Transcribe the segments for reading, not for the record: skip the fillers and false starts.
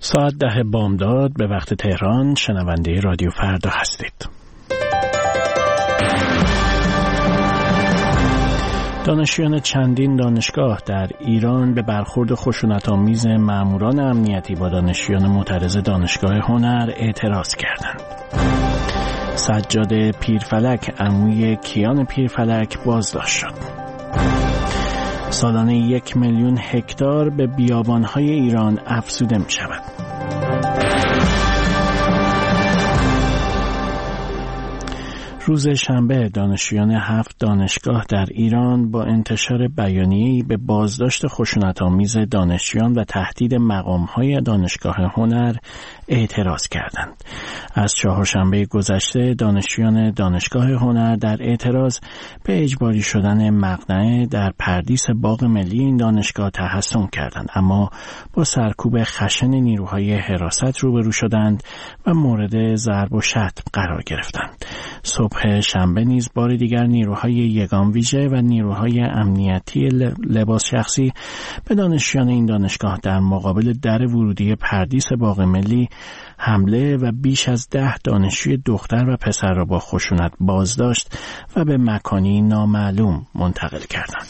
ساعت 10 بامداد به وقت تهران شنونده رادیو فردا هستید. دانشجویان چندین دانشگاه در ایران به برخورد خشونت‌آمیز ماموران امنیتی با دانشجویان معترض دانشگاه هنر اعتراض کردند. سجاد پیرفلک عموی کیان پیرفلک بازداشت شد. سالانه 1 میلیون هکتار به بیابان‌های ایران افزوده می‌شود. روز شنبه دانشجویان 7 دانشگاه در ایران با انتشار بیانیه‌ای به بازداشت خشونت‌آمیز دانشجویان و تهدید مقام‌های دانشگاه هنر اعتراض کردند. از چهارشنبه گذشته دانشجویان دانشگاه هنر در اعتراض به اجباری شدن مقنعه در پردیس باغ ملی این دانشگاه تحصن کردند، اما با سرکوب خشن نیروهای حراست روبرو شدند و مورد ضرب و شتم قرار گرفتند. صبح شنبه نیز بار دیگر نیروهای یگان ویژه و نیروهای امنیتی لباس شخصی به دانشجویان این دانشگاه در مقابل در ورودی پردیس باغ ملی حمله و بیش از 10 دانشجوی دختر و پسر را با خشونت بازداشت و به مکانی نامعلوم منتقل کردند.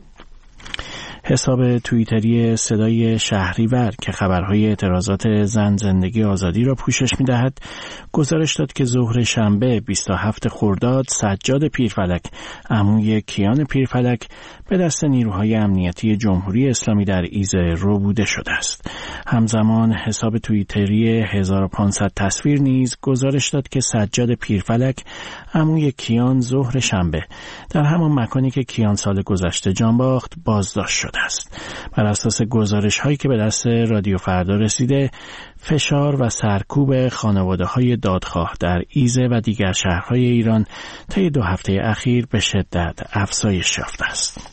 حساب توییتری صدای شهریور که خبرهای اعتراضات زن زندگی آزادی را پوشش می‌دهد، گزارش داد که ظهر شنبه 27 خرداد سجاد پیرفلک عموی کیان پیرفلک به دست نیروهای امنیتی جمهوری اسلامی در ایزه ربوده شده است. همزمان حساب توییتری 1500 تصویر نیز گزارش داد که سجاد پیرفلک عموی کیان ظهر شنبه در همان مکانی که کیان سال گذشته جان باخت بازداشت شده است. بر اساس گزارش‌هایی که به دست رادیو فردا رسیده، فشار و سرکوب خانواده‌های دادخواه در ایزه و دیگر شهرهای ایران طی 2 هفته اخیر به شدت افزایش یافته است.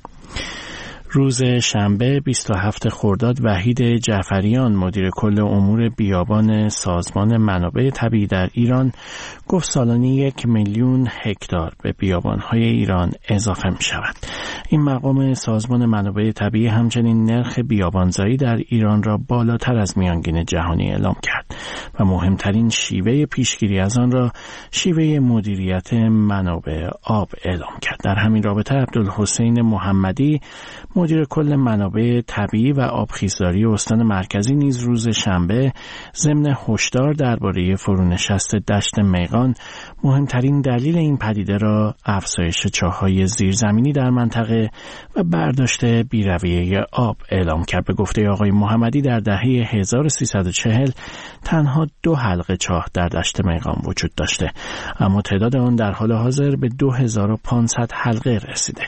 روز شنبه 27 خرداد وحید جعفریان مدیر کل امور بیابان سازمان منابع طبیعی در ایران گفت سالانه 1 میلیون هکتار به بیابان‌های ایران اضافه می شود. این مقام سازمان منابع طبیعی همچنین نرخ بیابانزایی در ایران را بالاتر از میانگین جهانی اعلام کرد و مهمترین شیوه پیشگیری از آن را شیوه مدیریت منابع آب اعلام کرد. در همین رابطه عبدالحسین محمدی مدیر کل منابع طبیعی و آبخیزداری استان مرکزی نیز روز شنبه ضمن هشدار درباره فرونشست دشت میغان مهمترین دلیل این پدیده را افزایش چاه‌های زیرزمینی در منطقه و برداشت بی‌رویه آب اعلام کرد. به گفته آقای محمدی در دهه 1340 تنها 2 حلقه چاه در دشت میغان وجود داشته، اما تعداد آن در حال حاضر به 2500 حلقه رسیده.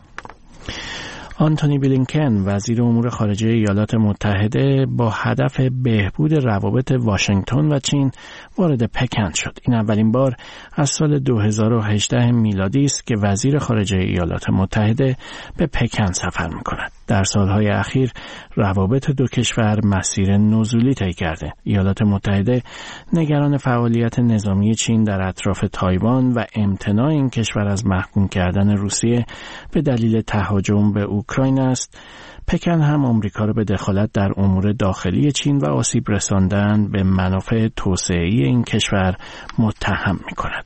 آنتونی بلینکن وزیر امور خارجه ایالات متحده با هدف بهبود روابط واشنگتن و چین وارد پکن شد. این اولین بار از سال 2018 میلادی است که وزیر خارجه ایالات متحده به پکن سفر می‌کند. در سالهای اخیر روابط دو کشور مسیر نزولی طی کرده. ایالات متحده نگران فعالیت نظامی چین در اطراف تایوان و امتناع این کشور از محکوم کردن روسیه به دلیل تهاجم به اوکراین است. پکن هم آمریکا را به دخالت در امور داخلی چین و آسیب رساندن به منافع توسعه‌ای این کشور متهم می‌کند.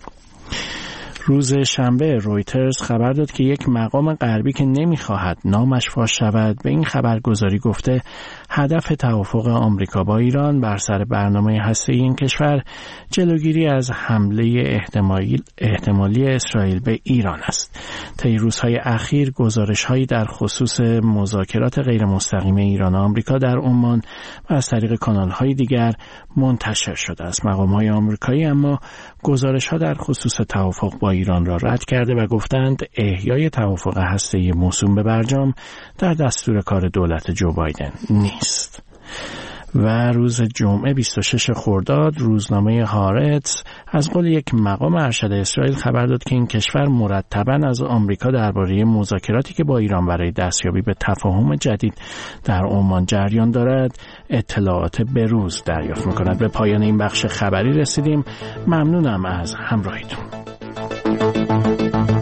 روز شنبه رویترز خبر داد که یک مقام غربی که نمی‌خواهد نامش فاش شود به این خبرگزاری گفته هدف توافق آمریکا با ایران بر سر برنامه هسته‌ای این کشور جلوگیری از حمله احتمالی اسرائیل به ایران است. طی روزهای اخیر گزارش‌هایی در خصوص مذاکرات غیر مستقیم ایران و آمریکا در عمان و از طریق کانال‌های دیگر منتشر شده است. مقام‌های آمریکایی اما گزارش‌ها در خصوص توافق با ایران را رد کرده و گفتند احیای توافق هسته‌ای موسوم به برجام در دستور کار دولت جو بایدن نیست. و روز جمعه 26 خرداد روزنامه هارتز از قول یک مقام ارشد اسرائیل خبر داد که این کشور مرتباً از آمریکا درباره مذاکراتی که با ایران برای دستیابی به تفاهم جدید در عمان جریان دارد اطلاعات بروز دریافت می‌کند. به پایان این بخش خبری رسیدیم. ممنونم از همراهیتون.